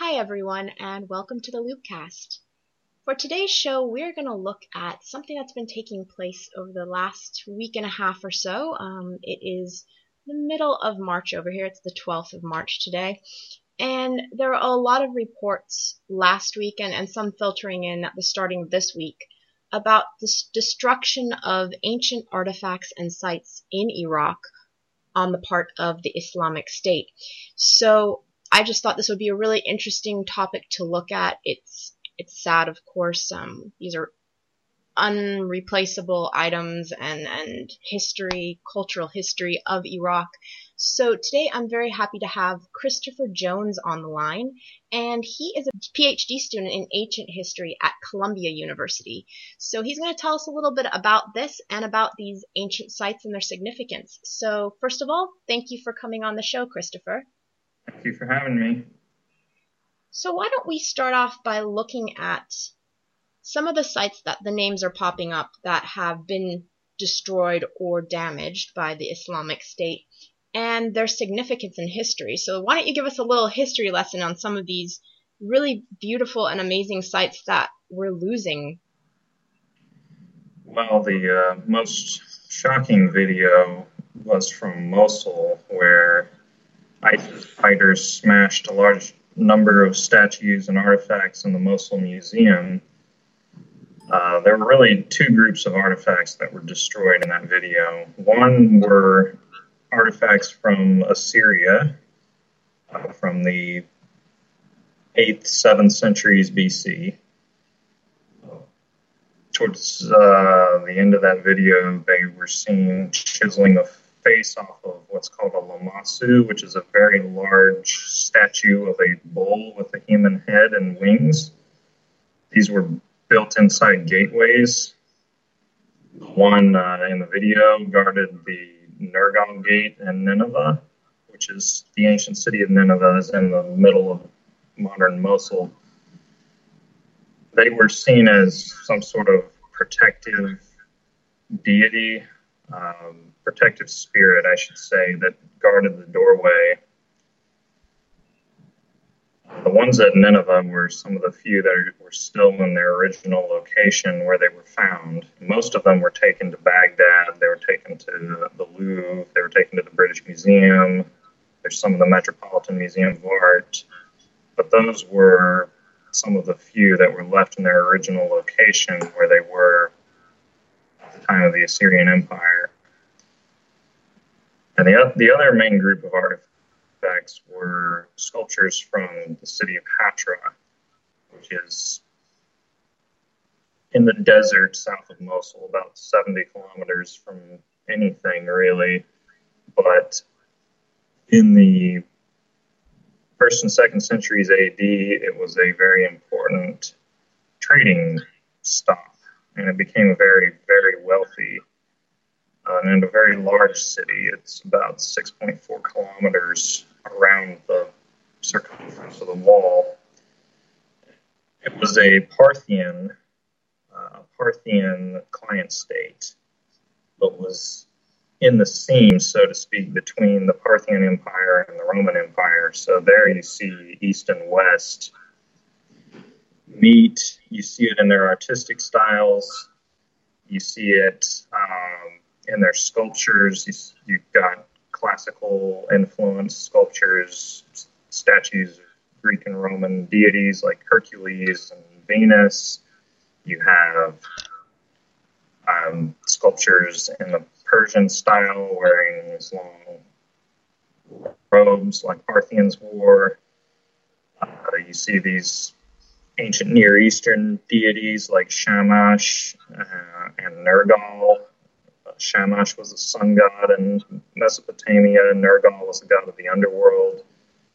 Hi everyone, and welcome to the Loopcast. For today's show, we're going to look at something that's been taking place over the last week and a half or so. It is the middle of March over here. It's the 12th of March today. And there are a lot of reports last week and some filtering in at the starting of this week about the destruction of ancient artifacts and sites in Iraq on the part of the Islamic State. So I just thought this would be a really interesting topic to look at. It's sad, of course. These are unreplaceable items and history, cultural history of Iraq. So today I'm very happy to have Christopher Jones on the line, and he is a PhD student in ancient history at Columbia University. So he's going to tell us a little bit about this and about these ancient sites and their significance. So first of all, thank you for coming on the show, Christopher. Thank you for having me. So why don't we start off by looking at some of the sites that the names are popping up that have been destroyed or damaged by the Islamic State and their significance in history. So why don't you give us a little history lesson on some of these really beautiful and amazing sites that we're losing? Well, the most shocking video was from Mosul, where ISIS fighters smashed a large number of statues and artifacts in the Mosul Museum. There were really two groups of artifacts that were destroyed in that video. One were artifacts from Assyria, from the 8th, 7th centuries BC. Towards the end of that video, they were seen chiseling the face off of what's called a lamassu, which is a very large statue of a bull with a human head and wings. These were built inside gateways. The one in the video guarded the Nergal Gate in Nineveh, which is the ancient city of Nineveh, is in the middle of modern Mosul. They were seen as some sort of protective deity, protective spirit, I should say, that guarded the doorway. The ones at Nineveh were some of the few that were still in their original location where they were found. Most of them were taken to Baghdad, they were taken to the Louvre, they were taken to the British Museum, there's some of the Metropolitan Museum of Art, but those were some of the few that were left in their original location where they were at the time of the Assyrian Empire. And the other main group of artifacts were sculptures from the city of Hatra, which is in the desert south of Mosul, about 70 kilometers from anything really. But in the 1st and 2nd centuries AD, it was a very important trading stop, and it became a very, very wealthy and a very large city. It's about 6.4 kilometers around the circumference of the wall. It was a Parthian client state, but was in the seam, so to speak, between the Parthian Empire and the Roman Empire. So there you see East and West meet. You see it in their artistic styles. You see it in their sculptures. You've got classical influence sculptures, statues of Greek and Roman deities like Hercules and Venus. You have sculptures in the Persian style, wearing these long robes like Parthians wore. You see these ancient Near Eastern deities like Shamash and Nergal. Shamash was a sun god in Mesopotamia, and Nergal was the god of the underworld.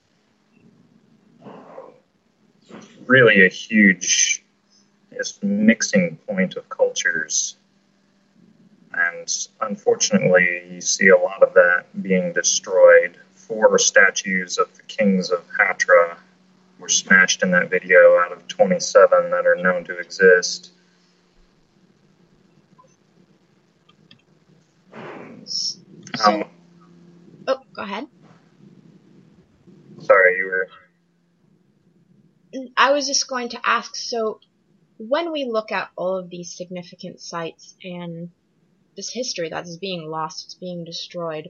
Really a huge mixing point of cultures. And unfortunately, you see a lot of that being destroyed. 4 statues of the kings of Hatra were smashed in that video out of 27 that are known to exist. So, go ahead. Sorry, you were... I was just going to ask, so when we look at all of these significant sites and this history that is being lost, it's being destroyed,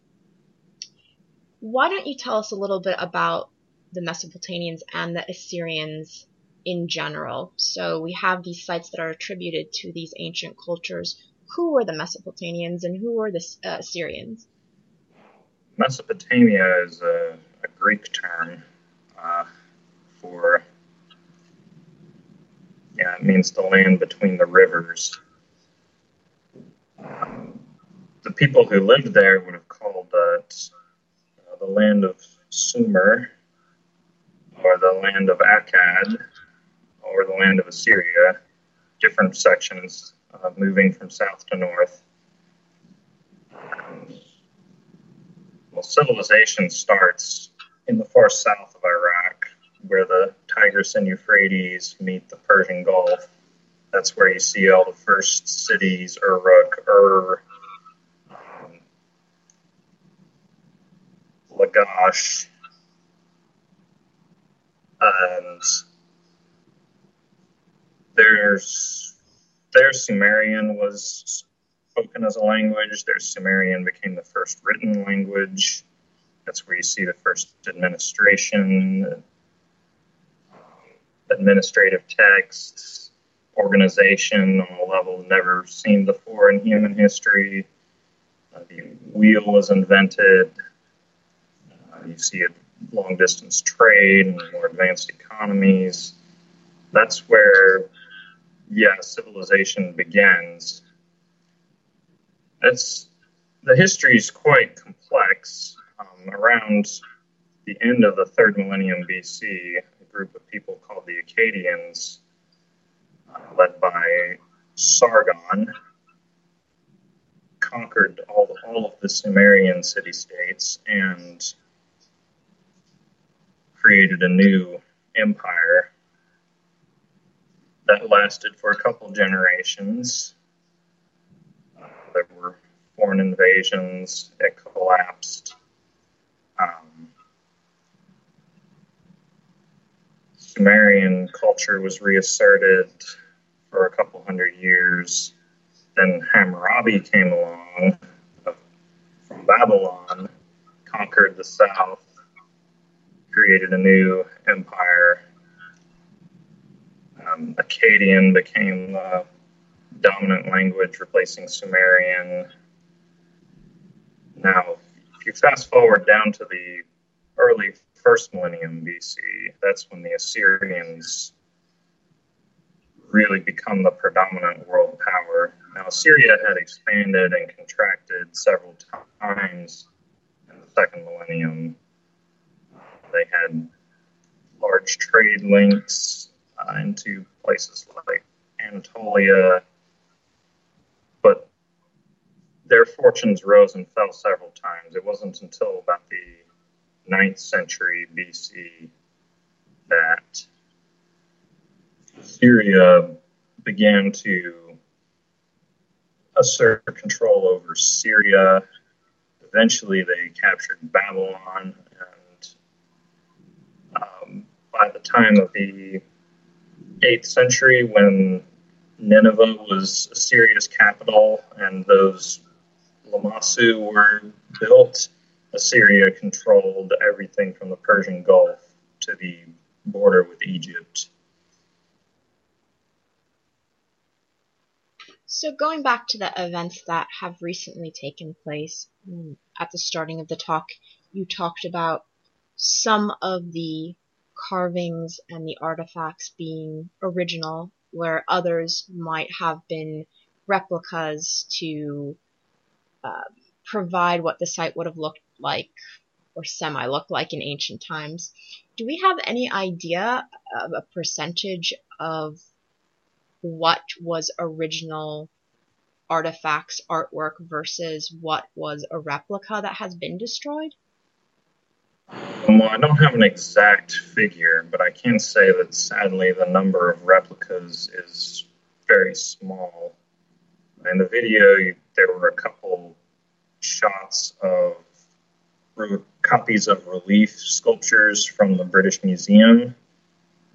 why don't you tell us a little bit about the Mesopotamians and the Assyrians in general? So we have these sites that are attributed to these ancient cultures. Who were the Mesopotamians and who were the Assyrians? Mesopotamia is a Greek term for, it means the land between the rivers. The people who lived there would have called it the land of Sumer, or the land of Akkad, or the land of Assyria, different sections moving from south to north. Well, civilization starts in the far south of Iraq, where the Tigris and Euphrates meet the Persian Gulf. That's where you see all the first cities, Uruk, Lagash, and their Sumerian was spoken as a language. Their Sumerian became the first written language. That's where you see the first administration, administrative texts, organization on a level never seen before in human history. The wheel was invented. You see it long-distance trade and more advanced economies. That's where, civilization begins. The history is quite complex. Around the end of the 3rd millennium BC, a group of people called the Akkadians, led by Sargon, conquered all of the Sumerian city-states and created a new empire that lasted for a couple generations. There were foreign invasions, it collapsed. Sumerian culture was reasserted for a couple hundred years. Then Hammurabi came along from Babylon, conquered the south, created a new empire. Akkadian became the dominant language, replacing Sumerian. Now, if you fast forward down to the early 1st millennium BC, that's when the Assyrians really become the predominant world power. Now, Assyria had expanded and contracted several times in the 2nd millennium. They had large trade links into places like Anatolia, but their fortunes rose and fell several times. It wasn't until about the 9th century BC that Syria began to assert control over Syria. Eventually, they captured Babylon, and by the time of the 8th century, when Nineveh was Assyria's capital and those Lamassu were built, Assyria controlled everything from the Persian Gulf to the border with Egypt. So going back to the events that have recently taken place, at the starting of the talk, you talked about some of the carvings and the artifacts being original, where others might have been replicas to provide what the site would have looked like or semi-looked like in ancient times. Do we have any idea of a percentage of what was original artifacts, artwork, versus what was a replica that has been destroyed? Well, I don't have an exact figure, but I can say that sadly the number of replicas is very small. In the video, there were a couple shots of copies of relief sculptures from the British Museum,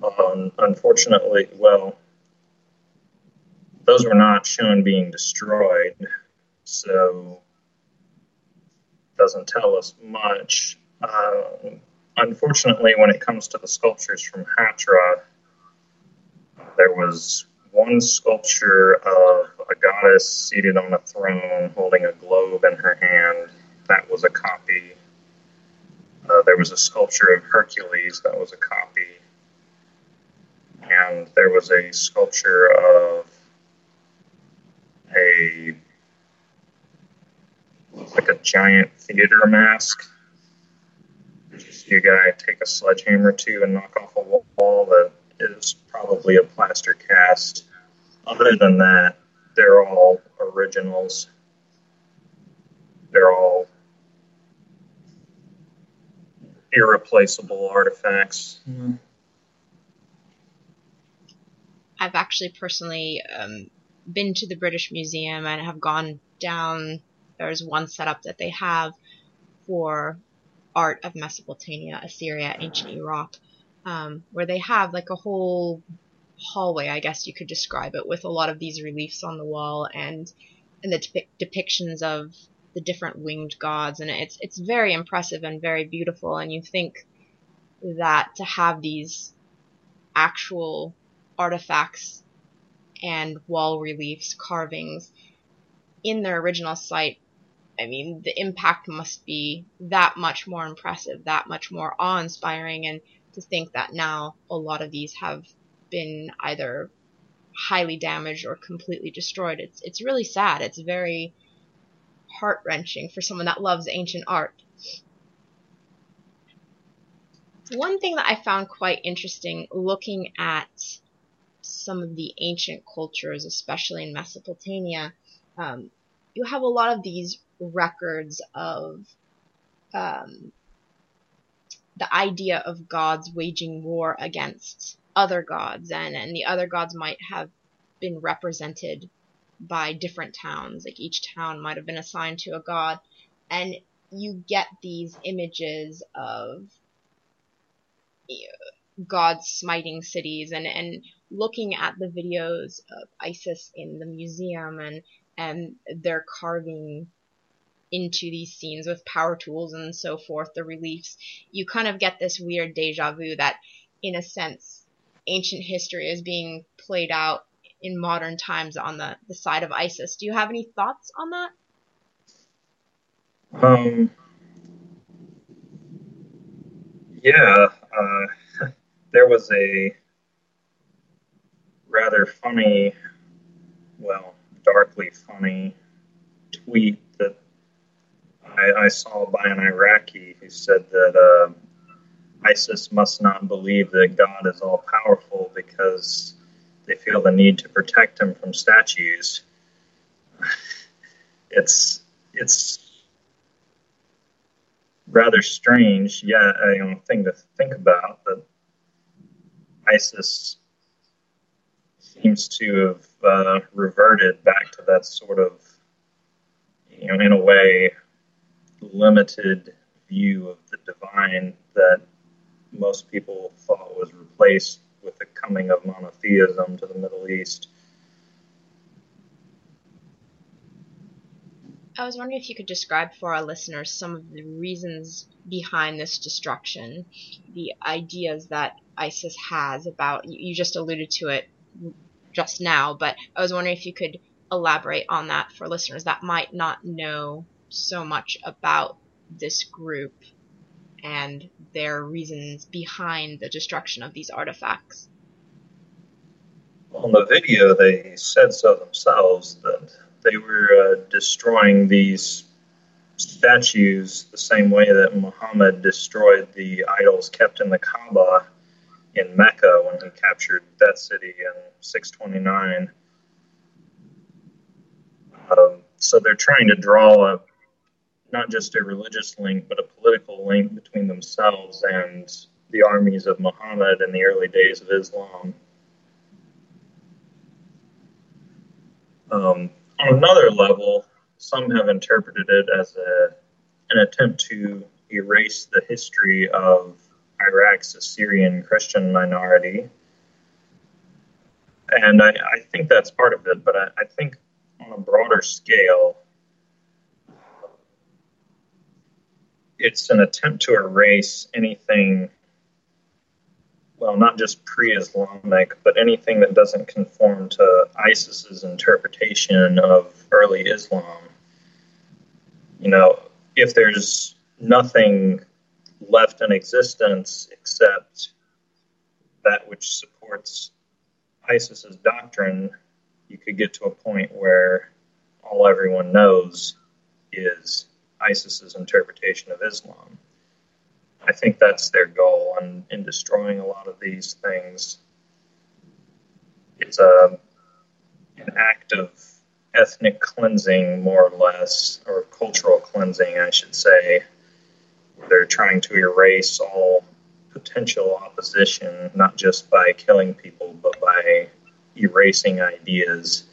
Unfortunately, well, those were not shown being destroyed, so it doesn't tell us much. Unfortunately, when it comes to the sculptures from Hatra, there was one sculpture of a goddess seated on a throne holding a globe in her hand. That was a copy. There was a sculpture of Hercules that was a copy. And there was a sculpture of like a giant theater mask. You see a guy take a sledgehammer to and knock off a wall that is probably a plaster cast. Other than that, they're all originals. They're all irreplaceable artifacts. Mm-hmm. I've actually personally been to the British Museum and have gone down. There's one setup that they have for art of Mesopotamia, Assyria, ancient Iraq, where they have like a whole hallway, I guess you could describe it, with a lot of these reliefs on the wall and the depictions of the different winged gods, and it's very impressive and very beautiful. And you think that to have these actual artifacts and wall reliefs, carvings in their original site, I mean, the impact must be that much more impressive, that much more awe-inspiring. And to think that now a lot of these have been either highly damaged or completely destroyed, it's really sad. It's very heart-wrenching for someone that loves ancient art. One thing that I found quite interesting looking at some of the ancient cultures, especially in Mesopotamia, you have a lot of these records of the idea of gods waging war against other gods, and the other gods might have been represented by different towns. Like each town might have been assigned to a god, and you get these images of gods smiting cities, and looking at the videos of Isis in the museum, and they're carving into these scenes with power tools and so forth, the reliefs, you kind of get this weird deja vu that, in a sense, ancient history is being played out in modern times on the side of ISIS. Do you have any thoughts on that? Yeah, there was a rather funny, well, darkly funny tweet that I saw by an Iraqi who said that ISIS must not believe that God is all-powerful because they feel the need to protect him from statues. It's rather strange, yet a thing to think about, that ISIS seems to have reverted back to that sort of, in a way, limited view of the divine that most people thought was replaced with the coming of monotheism to the Middle East. I was wondering if you could describe for our listeners some of the reasons behind this destruction, the ideas that ISIS has about, you just alluded to it just now, but I was wondering if you could elaborate on that for listeners that might not know so much about this group and their reasons behind the destruction of these artifacts. On the video, they said so themselves, that they were destroying these statues the same way that Muhammad destroyed the idols kept in the Kaaba in Mecca when he captured that city in 629. So they're trying to draw not just a religious link, but a political link between themselves and the armies of Muhammad in the early days of Islam. On another level, some have interpreted it as an attempt to erase the history of Iraq's Assyrian Christian minority. And I think that's part of it, but I think on a broader scale, it's an attempt to erase anything, well, not just pre-Islamic, but anything that doesn't conform to ISIS's interpretation of early Islam. You know, if there's nothing left in existence except that which supports ISIS's doctrine, you could get to a point where all everyone knows is ISIS's interpretation of Islam. I think that's their goal in destroying a lot of these things. It's an act of ethnic cleansing, more or less, or cultural cleansing, I should say. They're trying to erase all potential opposition, not just by killing people, but by erasing ideas.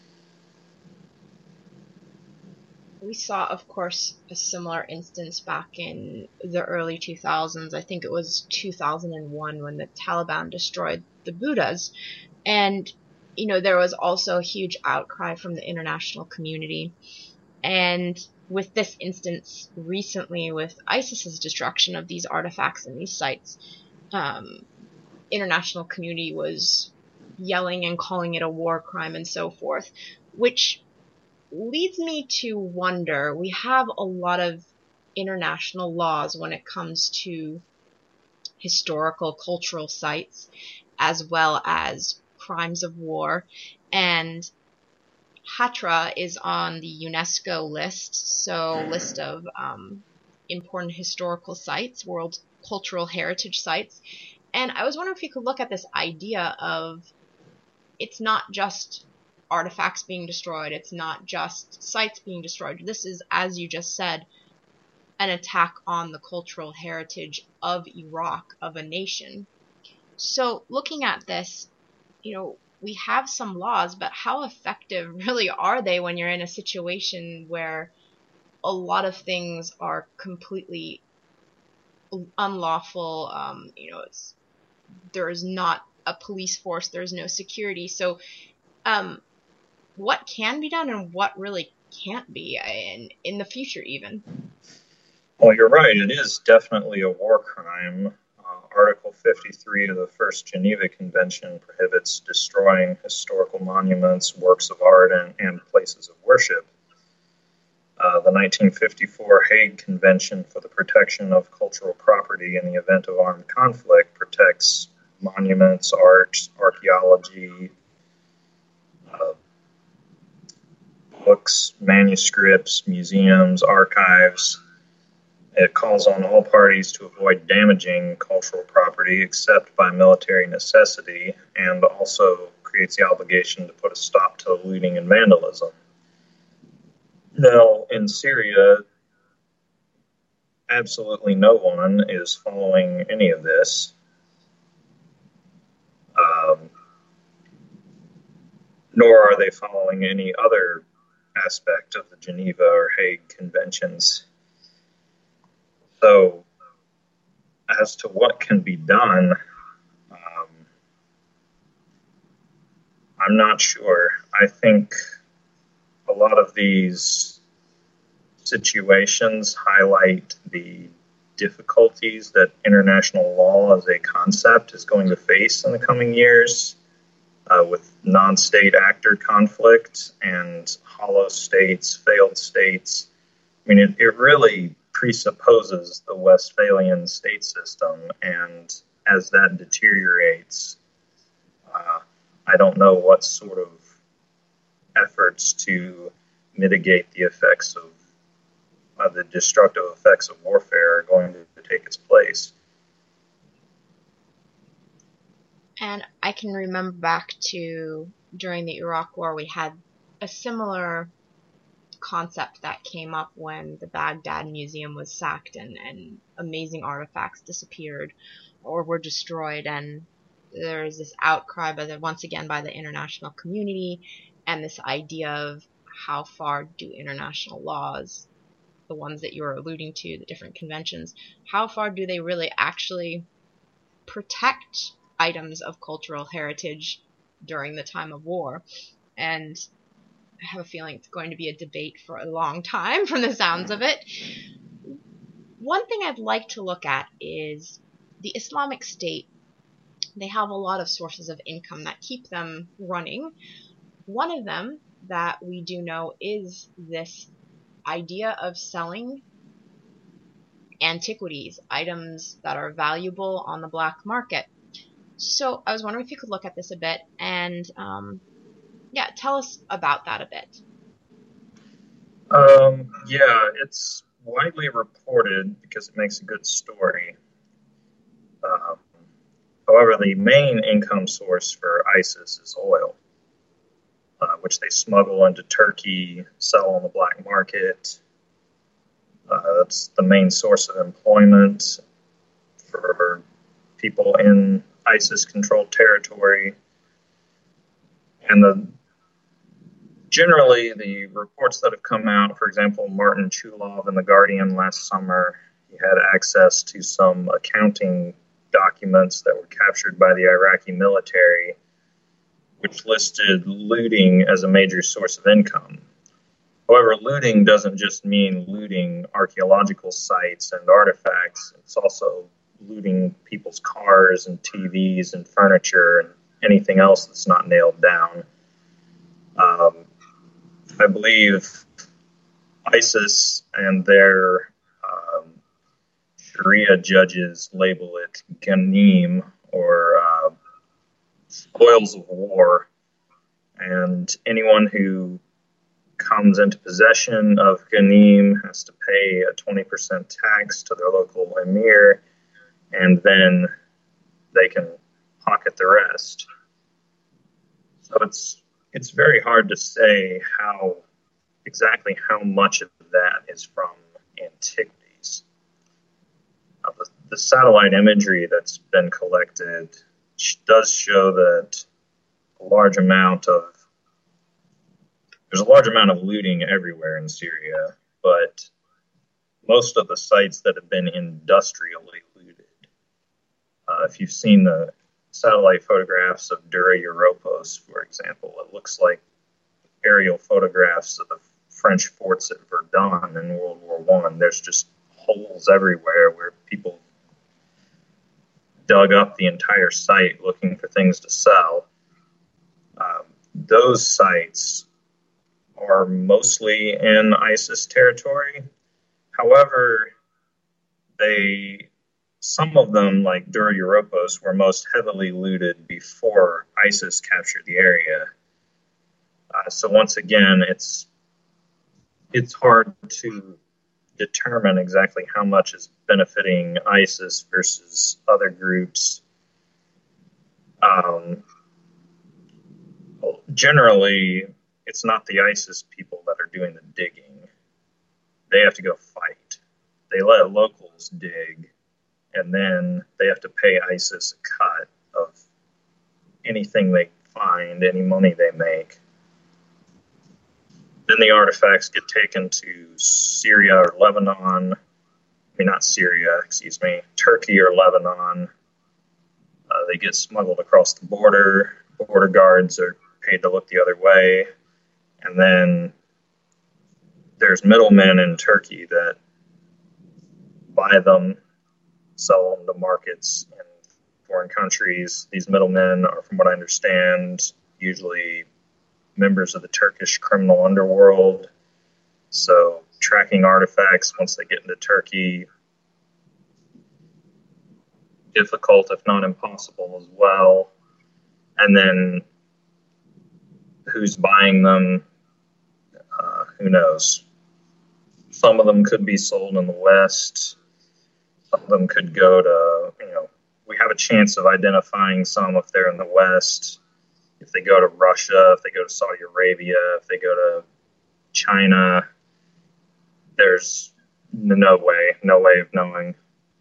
We saw, of course, a similar instance back in the early 2000s. I think it was 2001 when the Taliban destroyed the Buddhas. And, you know, there was also a huge outcry from the international community. And with this instance recently with ISIS's destruction of these artifacts and these sites, international community was yelling and calling it a war crime and so forth, which leads me to wonder, we have a lot of international laws when it comes to historical cultural sites as well as crimes of war, and Hatra is on the UNESCO list, so list of important historical sites, world cultural heritage sites. And I was wondering if you could look at this idea of it's not just artifacts being destroyed, it's not just sites being destroyed. This is, as you just said, an attack on the cultural heritage of Iraq, of a nation. So looking at this, you know, we have some laws, but how effective really are they when you're in a situation where a lot of things are completely unlawful? You know, there is not a police force, there's no security. So what can be done and what really can't be in the future even? Well, you're right. It is definitely a war crime. Article 53 of the First Geneva Convention prohibits destroying historical monuments, works of art, and places of worship. The 1954 Hague Convention for the Protection of Cultural Property in the Event of Armed Conflict protects monuments, art, archaeology, books, manuscripts, museums, archives. It calls on all parties to avoid damaging cultural property except by military necessity, and also creates the obligation to put a stop to looting and vandalism. Now, in Syria, absolutely no one is following any of this. Nor are they following any other aspect of the Geneva or Hague Conventions. So, as to what can be done, I'm not sure. I think a lot of these situations highlight the difficulties that international law as a concept is going to face in the coming years, with non-state actor conflict and hollow states, failed states. I mean, it really presupposes the Westphalian state system, and as that deteriorates, I don't know what sort of efforts to mitigate the effects of the destructive effects of warfare are going to take its place. And I can remember back to during the Iraq War, we had a similar concept that came up when the Baghdad Museum was sacked and amazing artifacts disappeared or were destroyed, and there is this outcry once again by the international community, and this idea of how far do international laws, the ones that you were alluding to, the different conventions, how far do they really actually protect items of cultural heritage during the time of war. And I have a feeling it's going to be a debate for a long time from the sounds of it. One thing I'd like to look at is the Islamic State. They have a lot of sources of income that keep them running. One of them that we do know is this idea of selling antiquities, items that are valuable on the black market. So I was wondering if you could look at this a bit and tell us about that a bit. Yeah, it's widely reported because it makes a good story. Um, However, the main income source for ISIS is oil, which they smuggle into Turkey, sell on the black market. That's the main source of employment for people in ISIS-controlled territory. And generally, the reports that have come out, for example, Martin Chulov in The Guardian last summer, he had access to some accounting documents that were captured by the Iraqi military, which listed looting as a major source of income. However, looting doesn't just mean looting archaeological sites and artifacts. It's also looting people's cars and TVs and furniture and anything else that's not nailed down. I believe ISIS and their Sharia judges label it ghanim, or spoils of war, and anyone who comes into possession of ghanim has to pay a 20% tax to their local emir, and then they can pocket the rest. So it's very hard to say exactly how much of that is from antiquities. The satellite imagery that's been collected does show that there's a large amount of looting everywhere in Syria, but most of the sites that have been industrially looted. If you've seen the satellite photographs of Dura Europos, for example, it looks like aerial photographs of the French forts at Verdun in World War I. There's just holes everywhere where people dug up the entire site looking for things to sell. Those sites are mostly in ISIS territory. However, some of them, like Dura Europos, were most heavily looted before ISIS captured the area. So once again, it's hard to determine exactly how much is benefiting ISIS versus other groups. Generally, it's not the ISIS people that are doing the digging. They have to go fight. They let locals dig, and then they have to pay ISIS a cut of anything they find, any money they make. Then the artifacts get taken to Syria or Lebanon. Not Syria, Turkey or Lebanon. They get smuggled across the border. Border guards are paid to look the other way. And then there's middlemen in Turkey that buy them, sell them to markets in foreign countries. These middlemen are, from what I understand, usually members of the Turkish criminal underworld. So tracking artifacts once they get into Turkey, difficult if not impossible as well. And then who's buying them? Who knows? Some of them could be sold in the West. Some of them could go to, we have a chance of identifying some if they're in the West. If they go to Russia, if they go to Saudi Arabia, if they go to China, there's no way of knowing.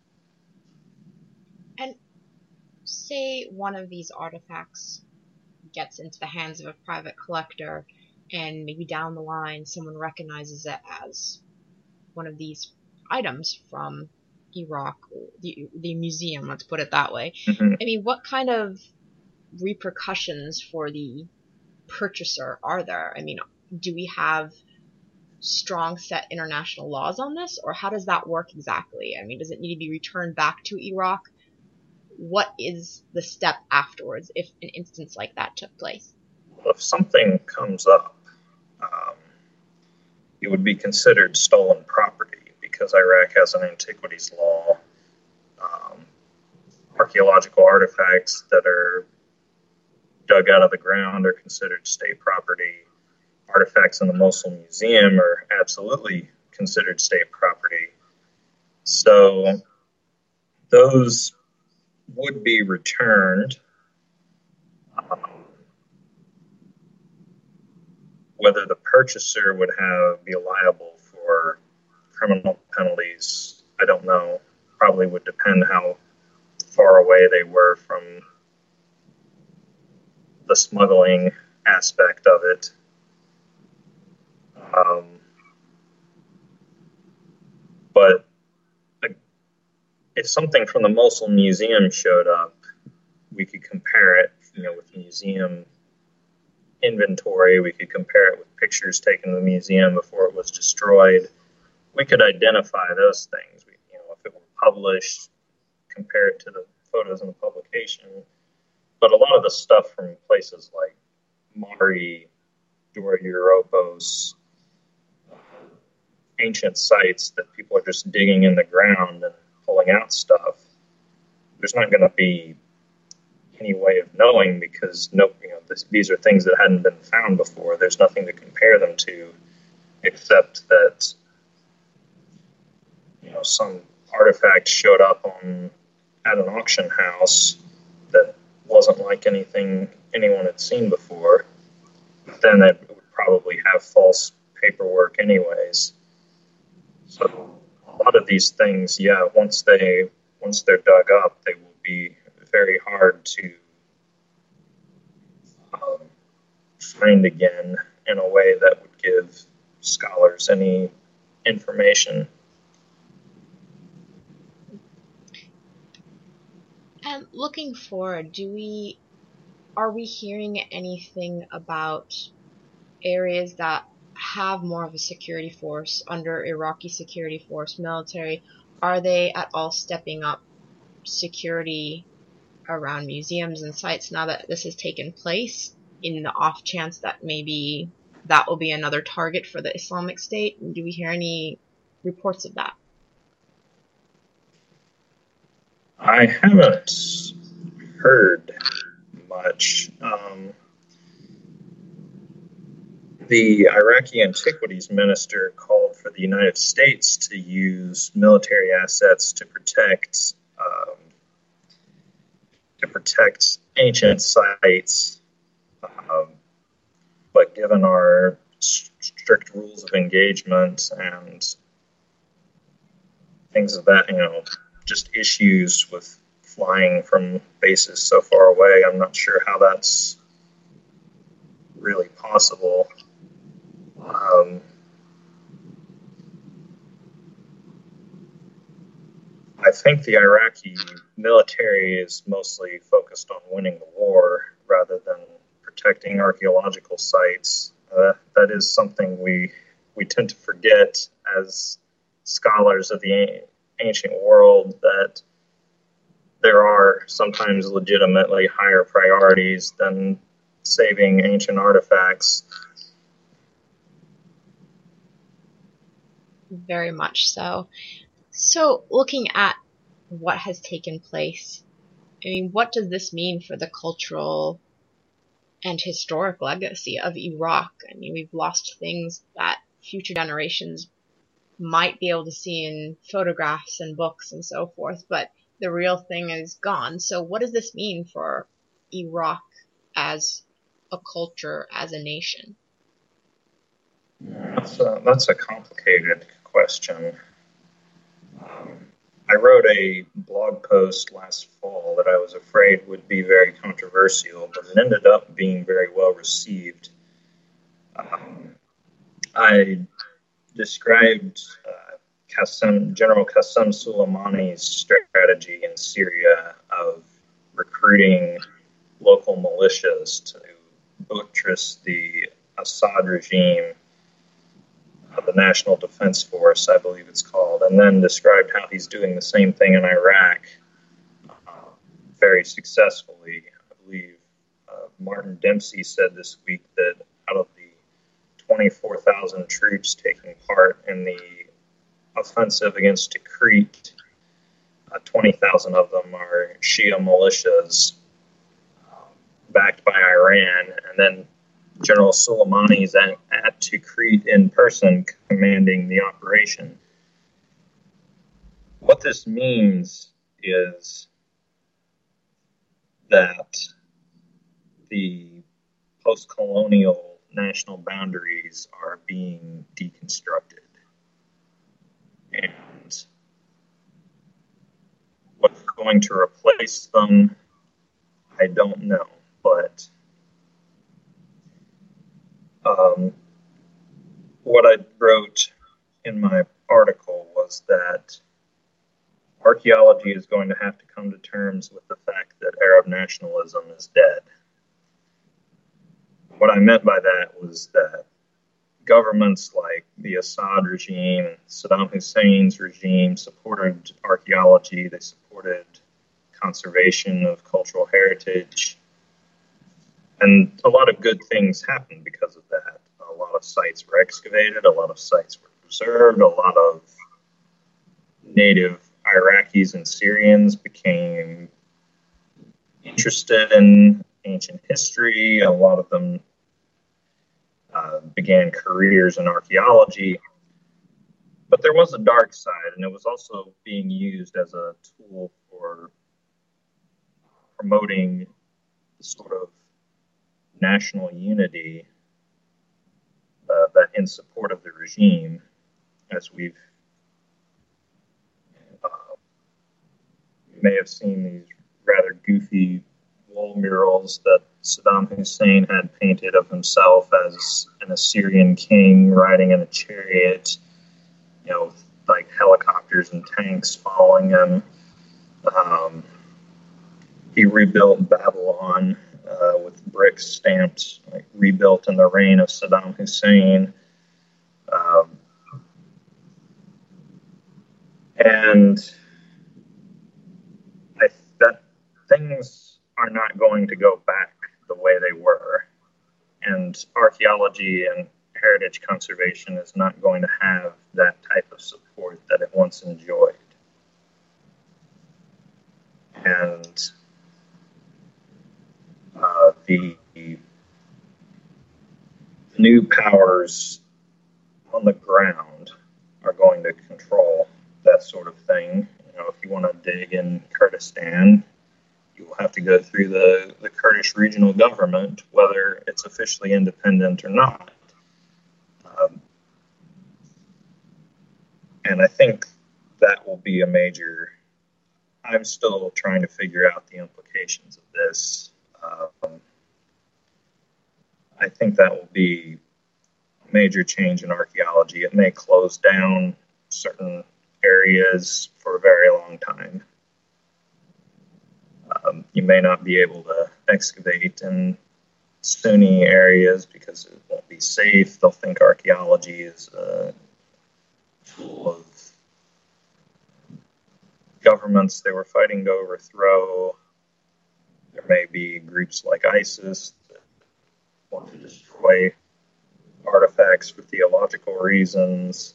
And say one of these artifacts gets into the hands of a private collector, and maybe down the line someone recognizes it as one of these items from Iraq, the museum, let's put it that way. Mm-hmm. I mean, what kind of repercussions for the purchaser are there? I mean, do we have strong set international laws on this, or how does that work exactly? I mean, does it need to be returned back to Iraq? What is the step afterwards if an instance like that took place? Well, if something comes up, um, it would be considered stolen property because Iraq has an antiquities law. Um, Archaeological artifacts that are dug out of the ground are considered state property. Artifacts in the Mosul Museum are absolutely considered state property. So those would be returned. Whether the purchaser would be liable for criminal penalties, I don't know. Probably would depend how far away they were from the smuggling aspect of it. But if something from the Mosul Museum showed up, we could compare it, with museum inventory. We could compare it with pictures taken in the museum before it was destroyed. We could identify those things. If it were published, compare it to the photos in the publication. But a lot of the stuff from places like Mari, Dura Europos, ancient sites that people are just digging in the ground and pulling out stuff, there's not going to be any way of knowing because these are things that hadn't been found before. There's nothing to compare them to except that some artifact showed up at an auction house that wasn't like anything anyone had seen before. But then it would probably have false paperwork anyways. So a lot of these things, once they're dug up, they will be very hard to find again in a way that would give scholars any information. And looking forward, are we hearing anything about areas that have more of a security force under Iraqi security force military? Are they at all stepping up security around museums and sites now that this has taken place, in the off chance that maybe that will be another target for the Islamic State? Do we hear any reports of that? I haven't heard much. The Iraqi Antiquities Minister called for the United States to use military assets to protect ancient sites, but given our strict rules of engagement and things of that, just issues with flying from bases so far away, I'm not sure how that's really possible. I think the Iraqi military is mostly focused on winning the war rather than protecting archaeological sites. That is something we tend to forget as scholars of the ancient world, that there are sometimes legitimately higher priorities than saving ancient artifacts. Very much so. So, looking at what has taken place, I mean, what does this mean for the cultural and historic legacy of Iraq? I mean, we've lost things that future generations might be able to see in photographs and books and so forth, but the real thing is gone. So what does this mean for Iraq as a culture, as a nation? That's a complicated question. I wrote a blog post last fall that I was afraid would be very controversial, but it ended up being very well received. I described General Qasem Soleimani's strategy in Syria of recruiting local militias to buttress the Assad regime, the National Defense Force, I believe it's called, and then described how he's doing the same thing in Iraq very successfully. I believe Martin Dempsey said this week that out of the 24,000 troops taking part in the offensive against Tikrit, 20,000 of them are Shia militias backed by Iran, and then General Soleimani is at Tikrit in person commanding the operation. What this means is that the post-colonial national boundaries are being deconstructed. And what's going to replace them, I don't know. But what I wrote in my article was that archaeology is going to have to come to terms with the fact that Arab nationalism is dead. What I meant by that was that governments like the Assad regime, Saddam Hussein's regime, supported archaeology. They supported conservation of cultural heritage. And a lot of good things happened because of that. A lot of sites were excavated, a lot of sites were preserved, a lot of native Iraqis and Syrians became interested in ancient history. A lot of them began careers in archaeology. But there was a dark side, and it was also being used as a tool for promoting the sort of national unity that in support of the regime, as we may have seen these rather goofy wall murals that Saddam Hussein had painted of himself as an Assyrian king riding in a chariot, with like helicopters and tanks following him. He rebuilt Babylon with bricks stamped, like rebuilt in the reign of Saddam Hussein. And that things are not going to go back the way they were. And archaeology and heritage conservation is not going to have that type of support that it once enjoyed. And the new powers on the ground are going to control that sort of thing. If you want to dig in Kurdistan, you will have to go through the Kurdish regional government, whether it's officially independent or not. And I think that will be a major. I'm still trying to figure out the implications of this. I think that will be a major change in archaeology. It may close down certain areas for a very long time. You may not be able to excavate in Sunni areas because it won't be safe. They'll think archaeology is a tool of governments they were fighting to overthrow. There may be groups like ISIS that want to destroy artifacts for theological reasons.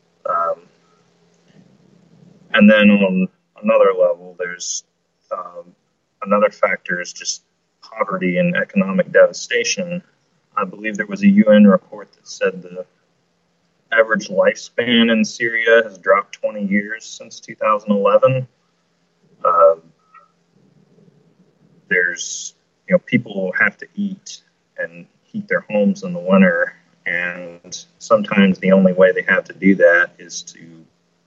And then on another level, there's another factor is just poverty and economic devastation. I believe there was a UN report that said the average lifespan in Syria has dropped 20 years since 2011. There's, people have to eat and heat their homes in the winter, and sometimes the only way they have to do that is to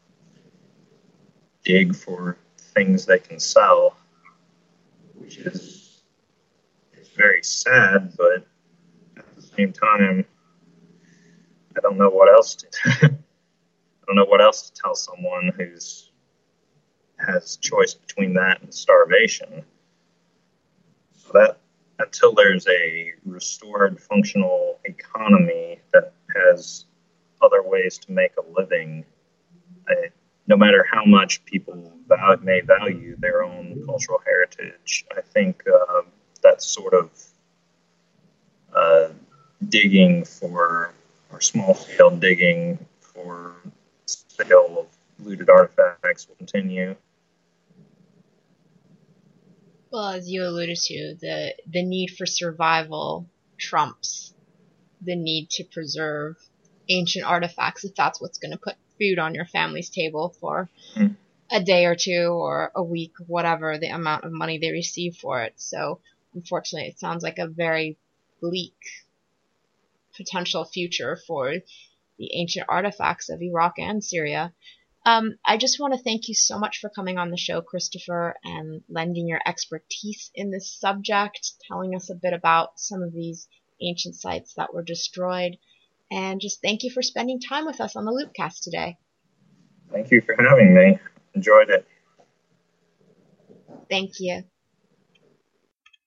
dig for things they can sell, which is it's very sad, but at the same time, I don't know what else to don't know what else to tell someone who's has choice between that and starvation. So that until there's a restored functional economy that has other ways to make a living, no matter how much people may value their own cultural heritage, I think that sort of digging for, or small scale digging for sale of looted artifacts will continue. Well, as you alluded to, the need for survival trumps the need to preserve ancient artifacts if that's what's going to put food on your family's table for a day or two or a week, whatever the amount of money they receive for it. So, unfortunately, it sounds like a very bleak potential future for the ancient artifacts of Iraq and Syria. I just want to thank you so much for coming on the show, Christopher, and lending your expertise in this subject, telling us a bit about some of these ancient sites that were destroyed, and just thank you for spending time with us on the Loopcast today. Thank you for having me. Enjoyed it. Thank you.